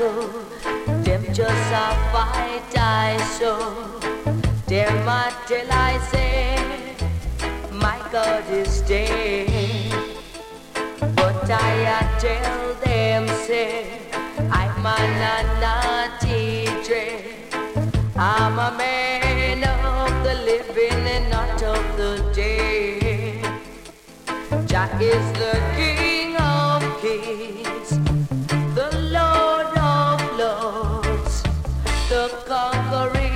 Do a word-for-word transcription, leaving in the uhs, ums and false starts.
go. Them just a fight I saw. Them a tell I say, my God is dead. But I a tell them say, I'm a naughty dread. I'm a man of the living and not of the dead. Jah is the King of kings, the Lord of lords, the conquering